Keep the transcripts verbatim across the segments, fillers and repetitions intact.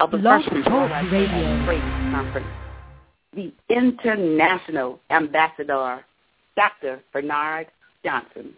of the Blog First Talk Radio Conference, the International Ambassador, Doctor Bernard Johnson.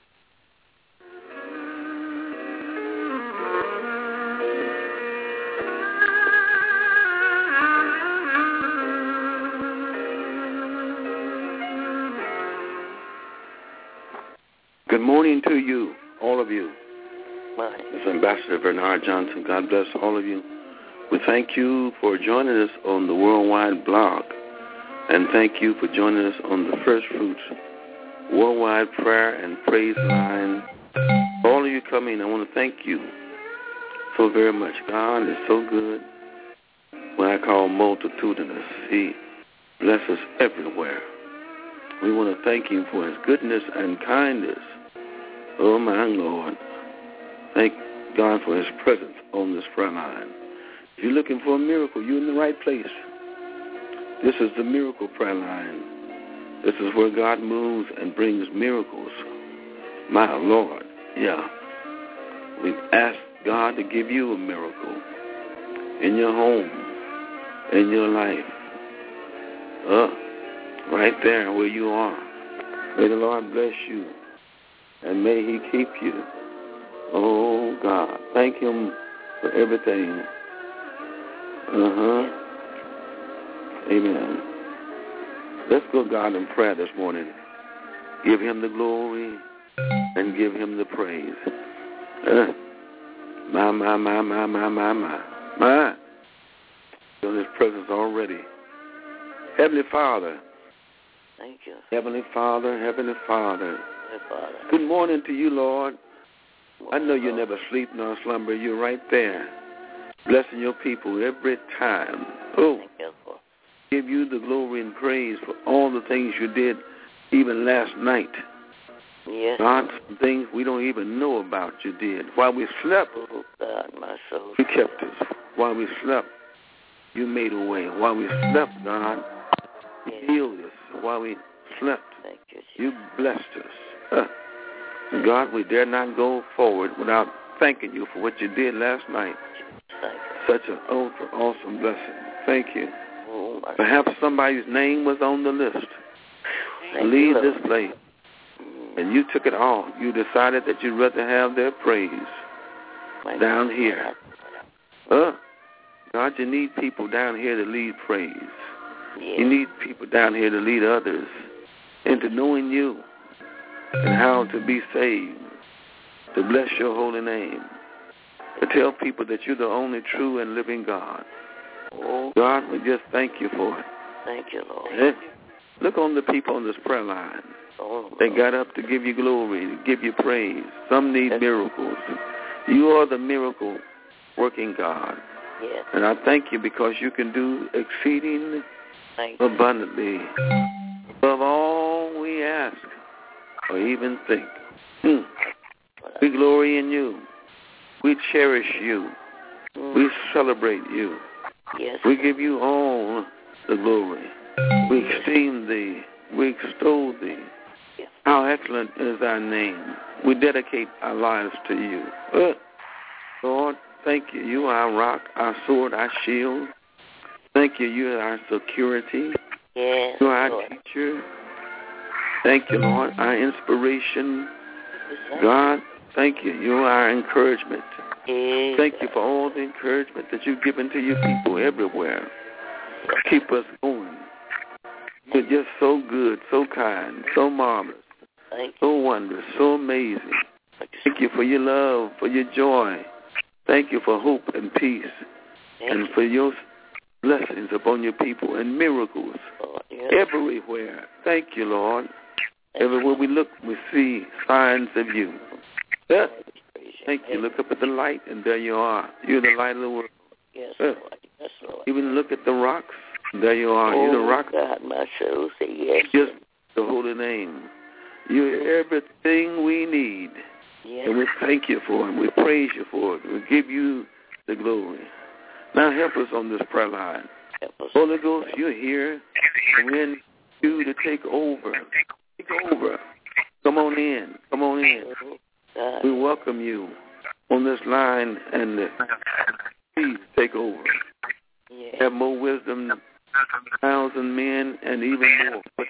Good morning to you, all of you. This is Ambassador Bernard Johnson. God bless all of you. We thank you for joining us on the Worldwide Blog, and thank you for joining us on the First Fruits Worldwide Prayer and Praise Line. For all of you coming, I want to thank you so very much. God is so good. When I call multitudinous, He blesses everywhere. We want to thank Him for His goodness and kindness. Oh, my Lord. Thank God for His presence on this prayer line. If you're looking for a miracle, you're in the right place. This is the miracle prayer line. This is where God moves and brings miracles. My Lord, yeah. We've asked God to give you a miracle in your home, in your life. Uh, right there where you are. May the Lord bless you, and may He keep you. Oh, God. Thank Him for everything. Uh-huh. Amen. Let's go to God in prayer this morning. Give Him the glory and give Him the praise. Uh, my, my, my, my, my, my, my. My. In His presence already. Heavenly Father. Thank you. Heavenly Father, Heavenly Father. Heavenly Father. Good morning to you, Lord. I know you never sleep nor slumber. You're right there, blessing your people every time. Oh, Thank you, Lord. Give you the glory and praise for all the things you did even last night. Yes. God, some things we don't even know about you did. While we slept, oh, God, my soul. You kept us. While we slept, you made a way. While we slept, God, you yes. healed us. While we slept, Thank you, Jesus. you blessed us. Huh. God, we dare not go forward without thanking you for what you did last night. Thank you. Such an ultra awesome blessing. Thank you. Oh, my Perhaps somebody's name was on the list. Thank Leave you, this place. And you took it all. You decided that you'd rather have their praise my down God. here. Uh, God, you need people down here to lead praise. Yes. You need people down here to lead others into knowing you and how to be saved, to bless your holy name, to tell people that you're the only true and living God. Oh, God, we just thank you for it. thank you, Lord. And look on the people on this prayer line. Oh, They got up to give you glory, to give you praise. Some need miracles. You are the miracle-working God. Yes. And I thank you because you can do exceeding Thank you. abundantly above all we ask or even think. Hmm. We glory in you. We cherish you. Mm. We celebrate you. Yes. We give you all the glory. We esteem thee. We extol thee. Yes. How excellent is thy name. We dedicate our lives to you. Uh, Lord, thank you. You are our rock, our sword, our shield. Thank you. You are our security. Yes. You are our Lord. teacher. Thank you, Lord, our inspiration. Yes. God, thank you. You are our encouragement. Yes. Thank you for all the encouragement that you've given to your people everywhere. Keep us going. You're just so good, so kind, so marvelous, Thank you. so wondrous, so amazing. Thank you for your love, for your joy. Thank you for hope and peace, Thank and you. for your blessings upon your people and miracles Lord. Yes. everywhere. Thank you, Lord. Everywhere we look, we see signs of you. Yeah. Thank you. Look up at the light, and there you are. You're the light of the world. Yes, Yeah. Lord. Yes, Lord. Even look at the rocks. There you are. Oh, You're the rock. God, my soul say yes. Just the holy name. You're everything we need. Yes. And we thank you for it. We praise you for it. We give you the glory. Now help us on this prayer line. Help us. Holy Ghost, you're here. And we need you to take over. Take over. Come on in. Come on in. God. We welcome you on this line, and uh, please take over. have more wisdom than a thousand men and even more. But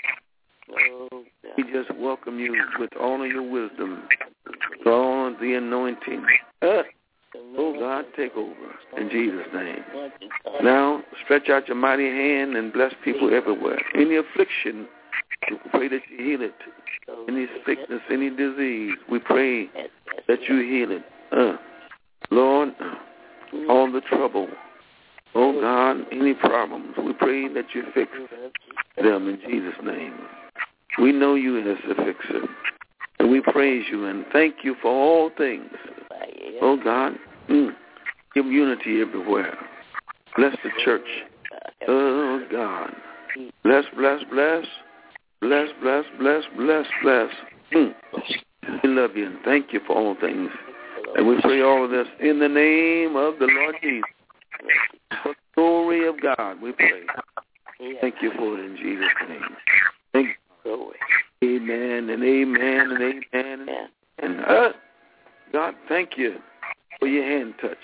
Oh, we just welcome you with all of your wisdom, with all of the anointing. Uh, oh, God, take over in Jesus' name. Now, stretch out your mighty hand and bless people everywhere. Any affliction, we pray that you heal it. Any sickness, any disease, we pray that you heal it. Uh, Lord, all the trouble, oh, God, any problems, we pray that you fix them in Jesus' name. We know you as the fixer, and we praise you and thank you for all things. Oh, God, mm, give unity everywhere. Bless the church. Oh, God. Bless, bless, bless. Bless, bless, bless, bless, bless. Mm. We love you and thank you for all things. And we pray all of this in the name of the Lord Jesus. For the glory of God, we pray. Thank you for it in Jesus' name. Thank you. Amen and amen and amen. And uh, God, thank you for your hand touch.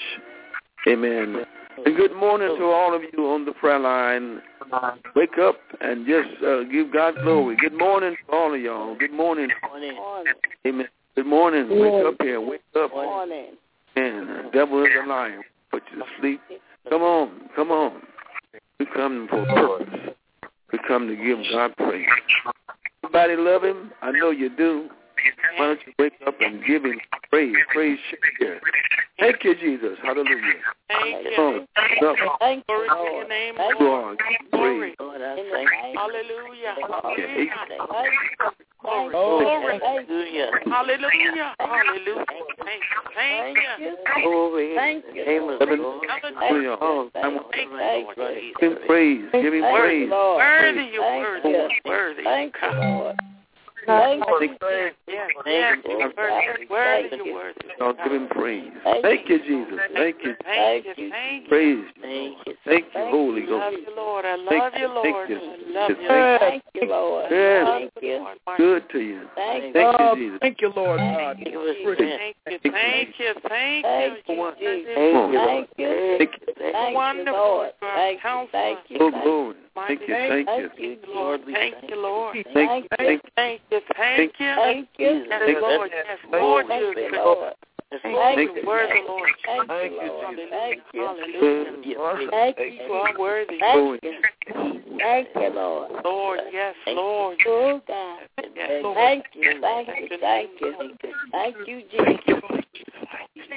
Amen. And good morning to all of you on the prayer line. Wake up and just uh, give God glory. Good morning to all of y'all. Good morning. Amen. Good morning. Wake up here. Wake up. Morning. And the devil is a liar. Put you to sleep. Come on. Come on. We come for purpose. We come to give God praise. Everybody love him? I know you do. Why don't you wake up and give him praise? Praise Shakespeare. Thank you, Jesus. Hallelujah. Thank you. Oh, no. Thank you, Lord. Glory to your name, You Lord. are praise. Lord, I thank you. Hallelujah. Okay. Hallelujah. Glory. Oh, Glory. hallelujah. Hallelujah. Hallelujah. Thank you. Thank you. Glory. Thank you. Name of the Lord. Hallelujah. Oh, Thank you, Lord right. Jesus. Give him praise. Give him Worthy, praise. worthy, you're Thank worthy, you. worthy. Thank you, God. Lord. Thank you. Yes, yes, yes, you're worthy, worthy, you're worthy. Oh, give him praise. Thank you, Jesus. Thank you. Thank you, thank you. Praise you. Thank you. Thank you, Holy I love Ghost. you, Lord. I love Thank you, you. Lord. Thank you. I love you. Thank you, Lord. Yes. Thank you. Good to you. Thank Thank you. you, Jesus. Thank you, Lord God. Give us Thank you, thank you, thank you, Thank thank you, you. Jesus. Come on. Thank you. Thank you. Thank you, Wonderful, Lord. God. Thank you. Counselor. Thank you. Oh, Thank glory. Thank you. Thank you. you, Lord, Jesus. thank you, Lord. Thank Thank you. you. Thank you. Thank you, thank you. Thank you. Yes, Thank you. Lord, yes, Lord, Thank you're you, good. Lord. Lord, Thank you're you. worthy, Lord. Thank Thank you, you, Lord. Jesus. Thank you. Hallelujah. Thank You you. are worthy. Thank you. Thank you, Lord. Lord, yes, Lord. Oh, God. Yes, Lord. Thank you. Thank you. Thank you. Thank you, Jesus. Thank you.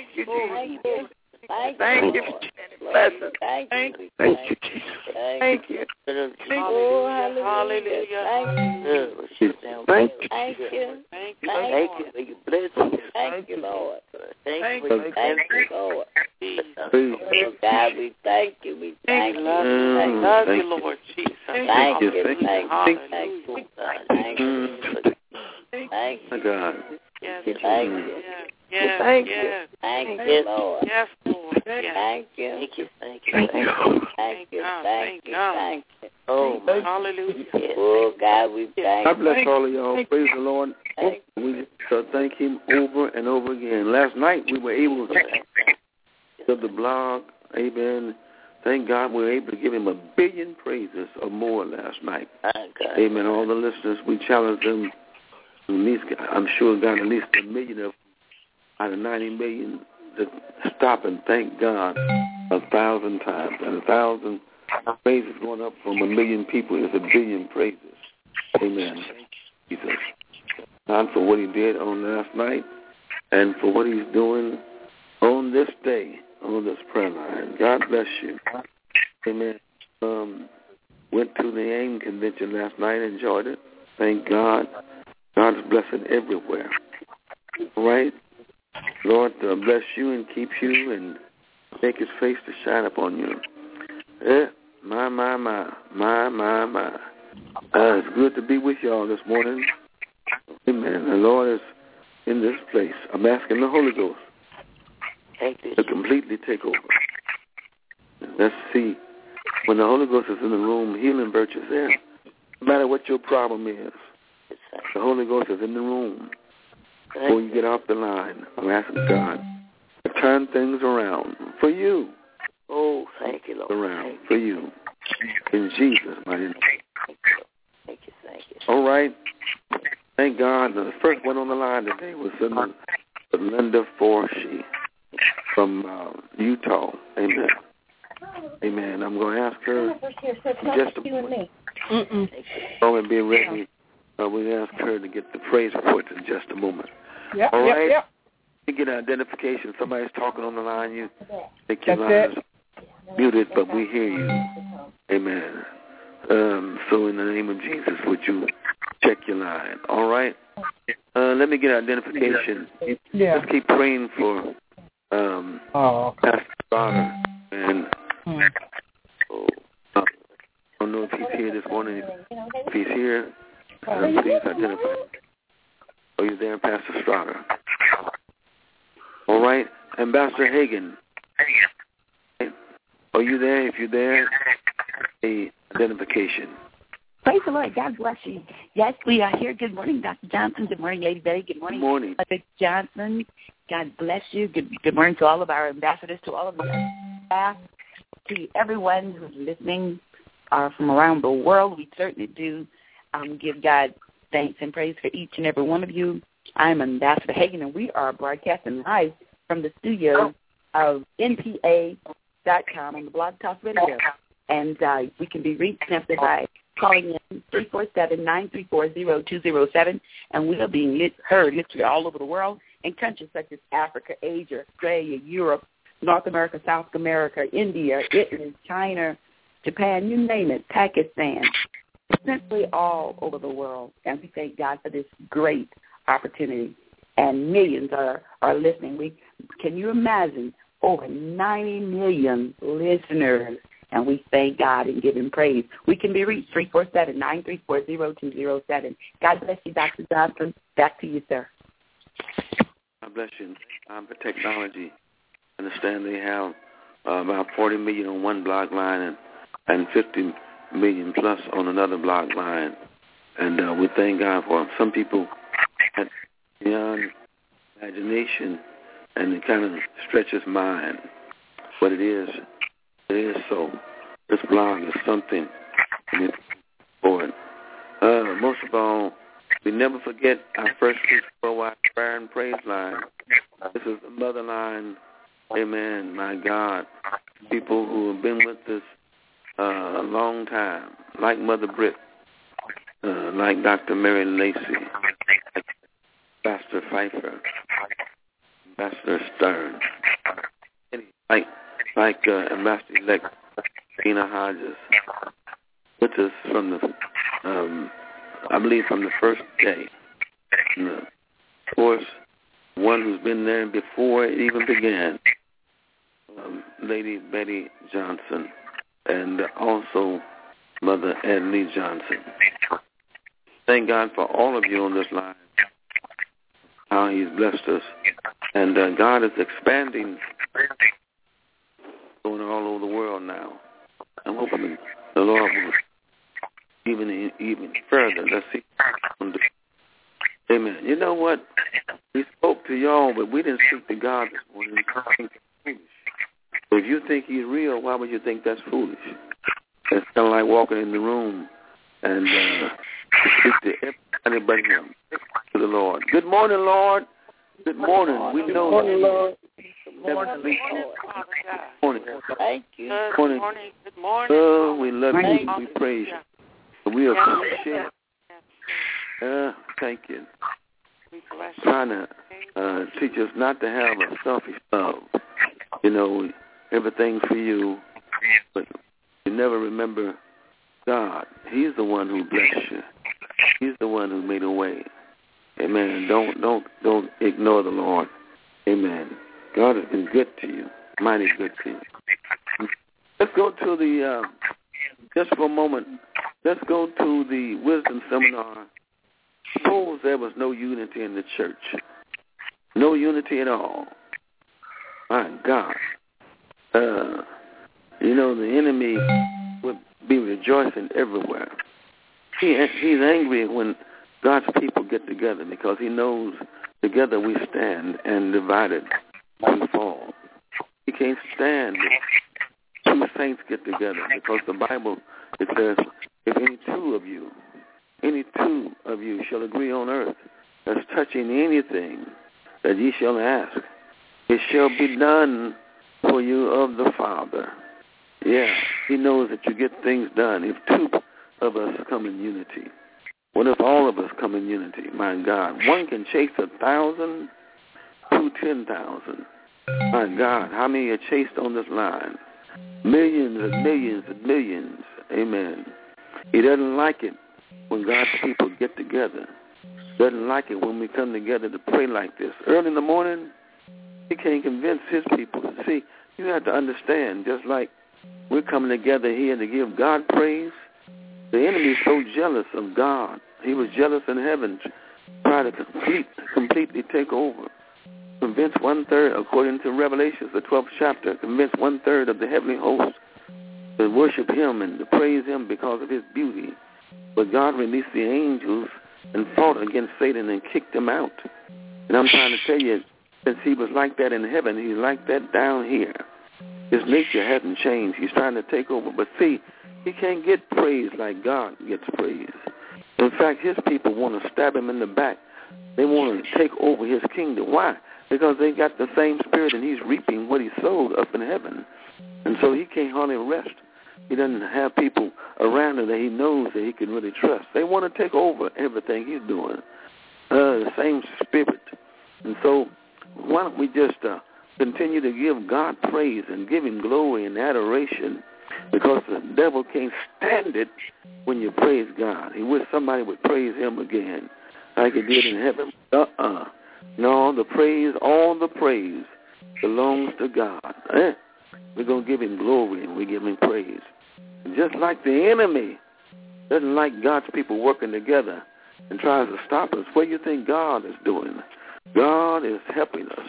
Thank Thank you, you. Lord. Bless us. Thank Thank you. Thank you, Jesus. Thank you. Oh, Hallelujah. hallelujah. Hallelujah. Thank you. Thank you. Thank you. Thank you, Thank Lord. you. for your blessings. Thank you, Lord. Thank Thank you. you. Thank you, Lord. Jesus. Praise Oh, God, we thank you. We thank you. Love you, Mm, love thank you, you. Lord Jesus. Thank you. you. Thank you. Thank you. Thank you. Hallelujah. Thank you. Mm, Thank my you. God. Yes, Thank Lord. you. Yes, yes, Thank you. yes. Thank you, Lord. Yes, Lord. Yes. Thank you. Thank you. Thank you. Thank you. Thank you. God, Thank thank you. God. Thank you. Oh, my. Hallelujah. Oh, God, we thank God you. bless all of y'all. Praise the Lord. Thank We shall thank him over and over again. Last night we were able to to the blog. Amen. Thank God we were able to give him a billion praises or more last night. My God. Amen. All the listeners, we challenged them to at least, I'm sure got at least a million of out of ninety million to stop and thank God a thousand times. And a thousand praises going up from a million people is a billion praises. Amen. Jesus. God for what he did on last night and for what he's doing on this day, on this prayer line. God bless you. Amen. Um, went to the AIM convention last night, enjoyed it. Thank God. God is blessing everywhere. All right? Lord, uh, bless you and keep you and make his face to shine upon you. Eh, my, my, my, my, my, my. Uh, it's good to be with y'all this morning. Amen. The Lord is in this place. I'm asking the Holy Ghost Thank you. to completely take over. Let's see. When the Holy Ghost is in the room, healing virtues there. No matter what your problem is, the Holy Ghost is in the room. Before you get off the line, I'm asking God to turn things around for you. Oh, thank you, Lord. Around for you. Jesus' mighty name. Thank you. Thank you. Thank you. All right. Thank God. The first one on the line today was Linda Forshee from uh, Utah. Amen. Amen. I'm going to ask her just a moment. Oh, and be ready. Uh, we'll ask her to get the praise report in just a moment. Yep, All right. Yep, yep. You get identification. Somebody's talking on the line. You think your line is muted, but we hear you. Amen. Um, so in the name of Jesus, would you check your line? All right. Uh, let me get identification. Yeah. Let's keep praying for um, oh, okay. Pastor Bonner. And hmm. oh, I don't know if he's here this morning. If he's here, uh, please identify. Are you there, Pastor Strada? All right. Ambassador Hagan. Are you there? If you're there, a identification. Praise the Lord. God bless you. Yes, we are here. Good morning, Doctor Johnson. Good morning, Lady Betty. Good morning, Good morning. Doctor Johnson. God bless you. Good, good morning to all of our ambassadors, to all of the staff, to everyone who's listening uh, from around the world. We certainly do um, give God thanks and praise for each and every one of you. I'm Ambassador Hagan, and we are broadcasting live from the studio of N P A dot com on the Blog Talk Radio. And uh, we can be reached simply by calling in three four seven, nine three four, zero two zero seven, and we are being lit, heard literally all over the world in countries such as Africa, Asia, Australia, Europe, North America, South America, India, Italy, China, Japan, you name it, Pakistan, simply all over the world. And we thank God for this great opportunity. And millions are, are listening. We Can you imagine over ninety million listeners? And we thank God and give him praise. We can be reached three four seven, nine three four, zero two zero seven. God bless you, Doctor Johnson. Back to you, sir. God bless you. Um, for technology, I understand they have uh, about forty million on one block line and, and fifty million plus on another block line. And uh, we thank God for them. Some people have beyond imagination, and it kind of stretches mind. But it is. It is so. This blog is something for it. Uh, most of all, we never forget our first worldwide prayer and praise line. This is the mother line. Amen. My God. People who have been with us uh, a long time, like Mother Britt, uh, like Doctor Mary Lacey, like Pastor Pfeiffer, Ambassador Stern, like like uh, Ambassador-elect Tina Hodges, with us from the, um, I believe, from the first day. And, uh, of course, one who's been there before it even began, um, Lady Betty Johnson, and also Mother Edley Johnson. Thank God for all of you on this line, how he's blessed us. And uh, God is expanding, going all over the world now. I'm hoping the Lord will even even further. Let's see. Amen. You know what? We spoke to y'all, but we didn't speak to God this morning. So if you think he's real, why would you think that's foolish? It's kind of like walking in the room and uh, speak to everybody but him. To the Lord. Good morning, Lord. Good morning. We know Good morning, Lord. Good morning, Lord. Good morning. Thank you. Good morning. morning. Good morning. Oh, we love you. Thank We praise you. We appreciate it. Uh, thank you. We bless you. Trying to uh, teach us not to have a selfish love. You know, everything for you, but you never remember God. He's the one who blessed you. He's the one who made a way. Amen. Don't don't don't ignore the Lord. Amen. God has been good to you, mighty good to you. Let's go to the, uh, just for a moment, let's go to the wisdom seminar. Suppose there was no unity in the church. No unity at all. My God. Uh, you know, the enemy would be rejoicing everywhere. He He's angry when God's people get together because he knows together we stand and divided we fall. He can't stand two saints get together, because the Bible, it says, if any two of you, any two of you shall agree on earth as touching anything that ye shall ask, it shall be done for you of the Father. Yeah, he knows that you get things done if two of us come in unity. What if all of us come in unity? My God, one can chase a thousand, two ten thousand. My God, how many are chased on this line? Millions and millions and millions. Amen. He doesn't like it when God's people get together. Doesn't like it when we come together to pray like this. Early in the morning, he can't convince his people. See, you have to understand, just like we're coming together here to give God praise, the enemy is so jealous of God. He was jealous in heaven, trying to complete, completely take over. Convince one-third, according to Revelations, the twelfth chapter, convince one-third of the heavenly host to worship him and to praise him because of his beauty. But God released the angels and fought against Satan and kicked him out. And I'm trying to tell you, since he was like that in heaven, he's like that down here. His nature hasn't changed. He's trying to take over. But see, he can't get praise like God gets praise. In fact, his people want to stab him in the back. They want to take over his kingdom. Why? Because they got the same spirit, and he's reaping what he sowed up in heaven. And so he can't hardly rest. He doesn't have people around him that he knows that he can really trust. They want to take over everything he's doing. Uh, the same spirit. And so why don't we just uh, continue to give God praise and give him glory and adoration, because the devil can't stand it when you praise God. He wish somebody would praise him again like he did in heaven. Uh-uh. No, the praise, all the praise belongs to God. Eh? We're going to give him glory and we give him praise. Just like the enemy doesn't like God's people working together and tries to stop us, what do you think God is doing? God is helping us.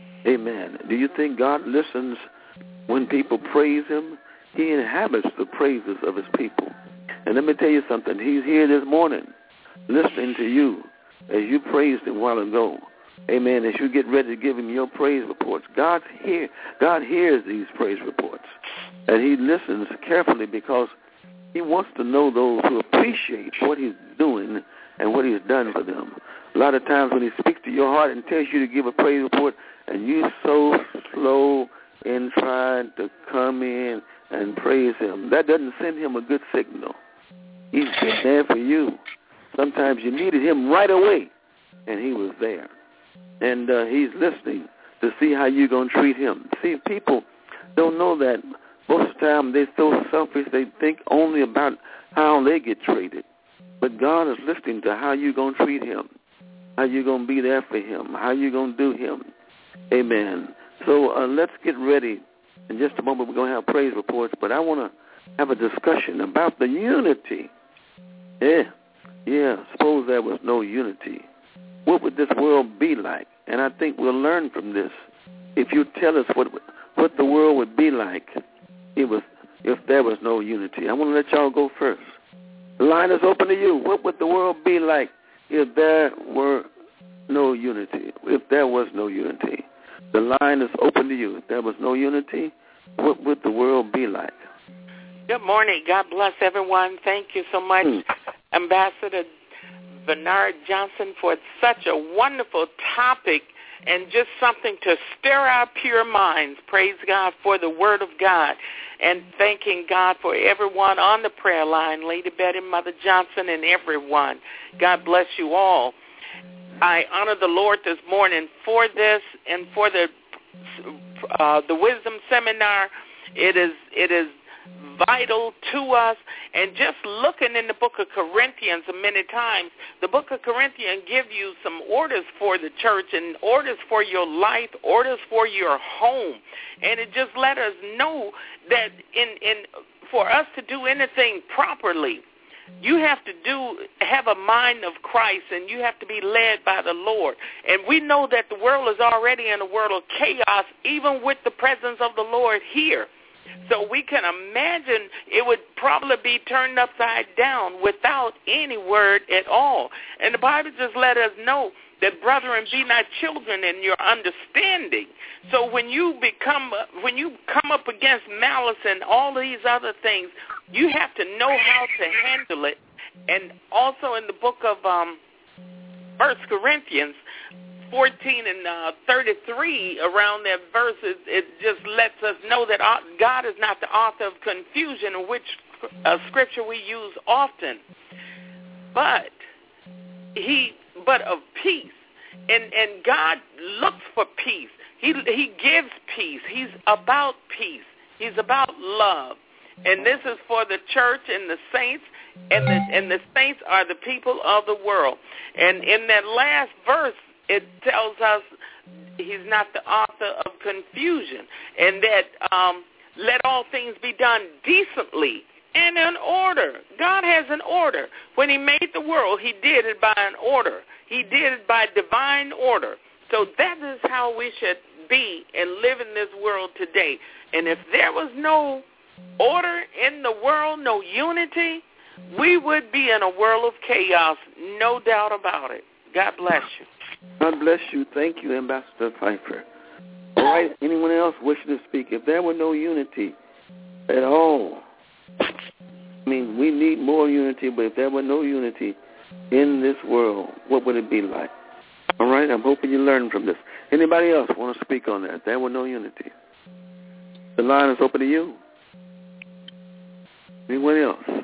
Amen. Do you think God listens when people praise him? He inhabits the praises of his people. And let me tell you something. He's here this morning listening to you as you praised him a while ago. Amen. As you get ready to give him your praise reports, God's here. God hears these praise reports. And he listens carefully because he wants to know those who appreciate what he's doing and what he's done for them. A lot of times when he speaks to your heart and tells you to give a praise report, and you're so slow in trying to come in and praise him, that doesn't send him a good signal. He's been there for you. Sometimes you needed him right away, and he was there. And uh, he's listening to see how you're going to treat him. See, people don't know that most of the time they're so selfish, they think only about how they get treated. But God is listening to how you're going to treat him, how you're going to be there for him, how you're going to do him. Amen. So uh, let's get ready. In just a moment, we're going to have praise reports, but I want to have a discussion about the unity. Yeah, yeah, suppose there was no unity. What would this world be like? And I think we'll learn from this. If you tell us what what the world would be like it was, if there was no unity. I want to let y'all go first. The line is open to you. What would the world be like if there were no unity? If there was no unity. The line is open to you. If there was no unity, what would the world be like? Good morning. God bless everyone. Thank you so much, hmm. Ambassador Bernard Johnson, for such a wonderful topic and just something to stir our pure minds. Praise God for the Word of God, and thanking God for everyone on the prayer line, Lady Betty, Mother Johnson, and everyone. God bless you all. I honor the Lord this morning for this and for the uh, the Wisdom Seminar. It is it is vital to us. And just looking in the book of Corinthians many times, the book of Corinthians give you some orders for the church and orders for your life, orders for your home. And it just let us know that in, in for us to do anything properly, you have to do have a mind of Christ, and you have to be led by the Lord. And we know that the world is already in a world of chaos, even with the presence of the Lord here. So we can imagine it would probably be turned upside down without any word at all. And the Bible just let us know that brethren be not children in your understanding. So when you become, when you come up against malice and all these other things, you have to know how to handle it. And also in the book of um, First Corinthians fourteen and uh, thirty-three, around that verse, it, it just lets us know that God is not the author of confusion, which uh, scripture we use often, but he, but of peace. And and God looks for peace. He he gives peace. He's about peace. He's about love. And this is for the church and the saints, and the and the saints are the people of the world. And in that last verse, it tells us he's not the author of confusion, and that um, let all things be done decently and in order. God has an order. When he made the world, he did it by an order. He did it by divine order. So that is how we should be and live in this world today. And if there was no order in the world, no unity, we would be in a world of chaos, no doubt about it. God bless you. God bless you. Thank you, Ambassador Piper. All right, anyone else wishing to speak? If there were no unity at all, I mean, we need more unity, but if there were no unity in this world, what would it be like? All right, I'm hoping you learn from this. Anybody else want to speak on that? If there were no unity. The line is open to you. Anyone else?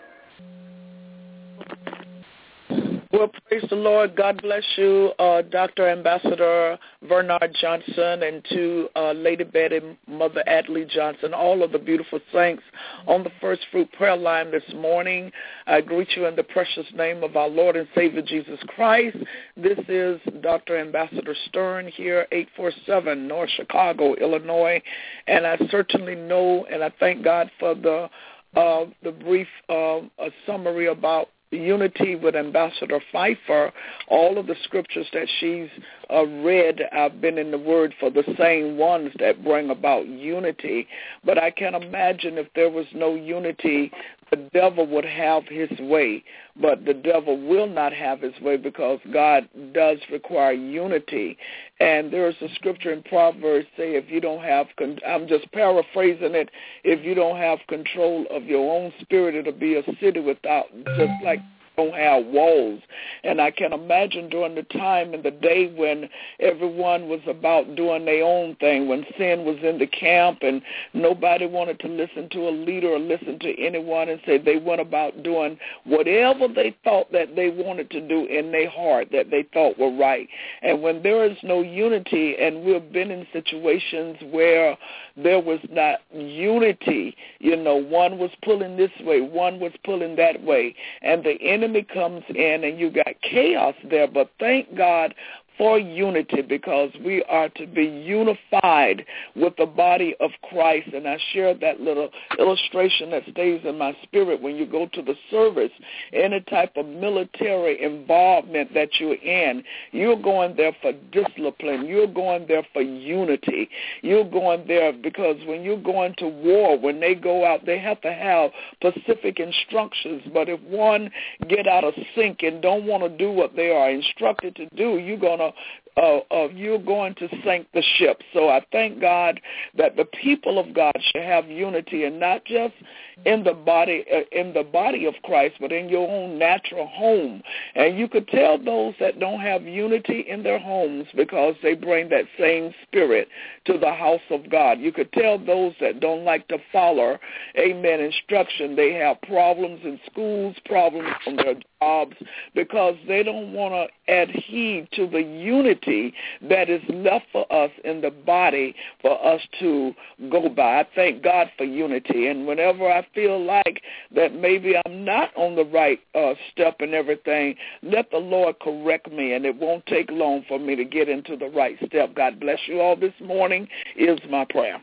Well, praise the Lord. God bless you, uh, Doctor Ambassador Bernard Johnson, and to uh, Lady Betty, Mother Adley Johnson, all of the beautiful saints on the First Fruit prayer line this morning. I greet you in the precious name of our Lord and Savior Jesus Christ. This is Doctor Ambassador Stern here, eight forty-seven North Chicago, Illinois, and I certainly know, and I thank God for the uh, the brief uh, summary about unity with Ambassador Pfeiffer. All of the scriptures that she's uh, read, I've been in the Word for the same ones that bring about unity. But I can imagine if there was no unity, the devil would have his way. But the devil will not have his way because God does require unity. And there's a scripture in Proverbs say if you don't have, con- I'm just paraphrasing it, if you don't have control of your own spirit, it'll be a city without, just like don't have walls. And I can imagine during the time in the day when everyone was about doing their own thing, when sin was in the camp and nobody wanted to listen to a leader or listen to anyone, and say they went about doing whatever they thought that they wanted to do in their heart that they thought were right. And when there is no unity, and we've been in situations where there was not unity, you know, one was pulling this way, one was pulling that way, and the enemy enemy comes in and you got chaos there. But thank God for unity, because we are to be unified with the body of Christ. And I shared that little illustration that stays in my spirit. When you go to the service, any type of military involvement that you're in, you're going there for discipline. You're going there for unity. You're going there because when you're going to war, when they go out, they have to have specific instructions. But if one get out of sync and don't want to do what they are instructed to do, you're going to Uh, uh, you're going to sink the ship. So I thank God that the people of God should have unity, and not just in the body uh, in the body of Christ, but in your own natural home. And you could tell those that don't have unity in their homes because they bring that same spirit to the house of God. You could tell those that don't like to follow, amen, instruction. They have problems in schools, problems on their jobs, because they don't want to adhere to the unity that is left for us in the body for us to go by. I thank God for unity. And whenever I feel like that maybe I'm not on the right uh, step and everything, let the Lord correct me, and it won't take long for me to get into the right step. God bless you all this morning is my prayer.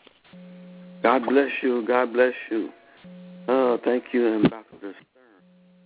God bless you. God bless you. Oh, thank you, Ambassador Stern.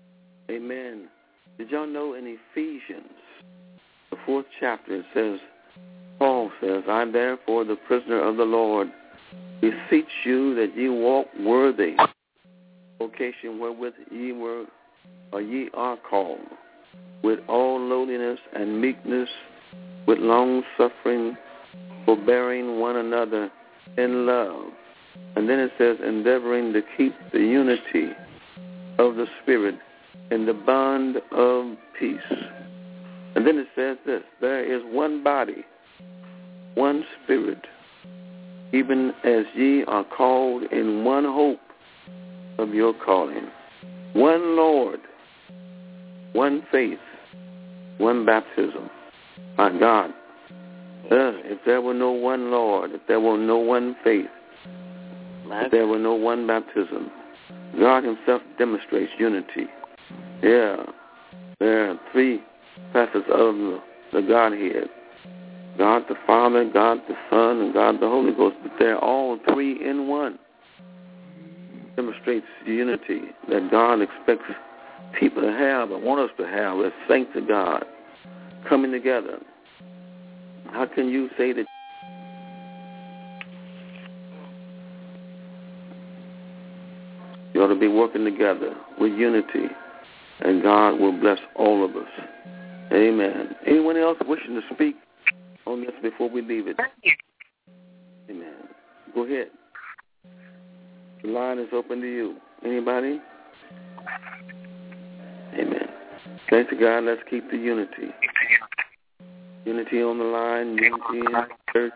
Amen. Did y'all know in Ephesians, the fourth chapter, it says, Paul says, I therefore, the prisoner of the Lord, beseech you that ye walk worthy of the vocation wherewith ye were, or ye are called, with all lowliness and meekness, with long suffering, forbearing one another in love. And then it says, endeavoring to keep the unity of the Spirit in the bond of peace. And then it says this, there is one body, one Spirit, even as ye are called in one hope of your calling. One Lord, one faith, one baptism. My God, uh, if there were no one Lord, if there were no one faith, if there were no one baptism, God himself demonstrates unity. Yeah, there are three facets of the, the Godhead. God the Father, God the Son, and God the Holy Ghost, but they're all three in one. Demonstrates unity that God expects people to have and want us to have as saints of God, coming together. How can you say that you ought to be working together with unity, and God will bless all of us? Amen. Anyone else wishing to speak on this before we leave it? Amen. Go ahead. The line is open to you. Anybody? Amen. Thanks to God. Let's keep the unity. Unity on the line, unity in the church,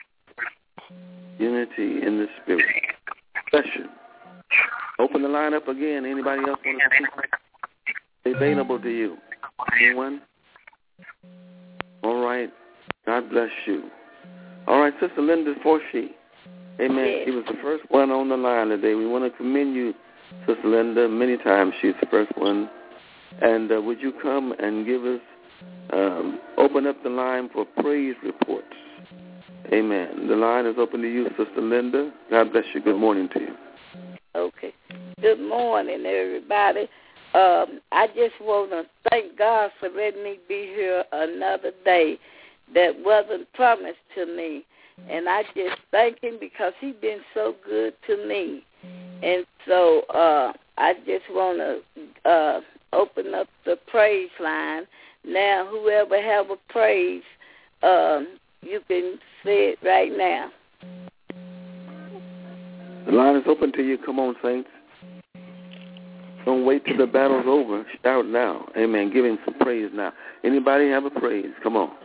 unity in the Spirit. Session. Open the line up again. Anybody else want to speak? Available to you. Anyone? All right. God bless you. All right, Sister Linda Forshee. Amen. Yes. She was the first one on the line today. We want to commend you, Sister Linda. Many times she's the first one. And uh, would you come and give us, um, open up the line for praise reports? Amen. The line is open to you, Sister Linda. God bless you. Good morning to you. Okay. Good morning, everybody. Um, I just want to thank God for letting me be here another day that wasn't promised to me. And I just thank him because he's been so good to me. And so uh, I just want to uh, open up the praise line. Now, whoever have a praise, um, you can say it right now. The line is open to you. Come on, saints. Don't wait till the battle's over. Shout now. Amen. Give him some praise now. Anybody have a praise? Come on.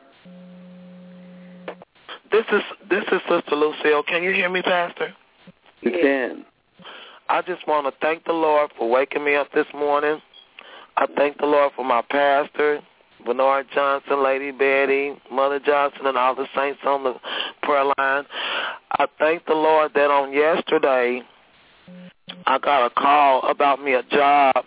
This is this is Sister Lucille. Can you hear me, Pastor? You can. I just want to thank the Lord for waking me up this morning. I thank the Lord for my pastor, Bernard Johnson, Lady Betty, Mother Johnson, and all the saints on the prayer line. I thank the Lord that on yesterday I got a call about me a job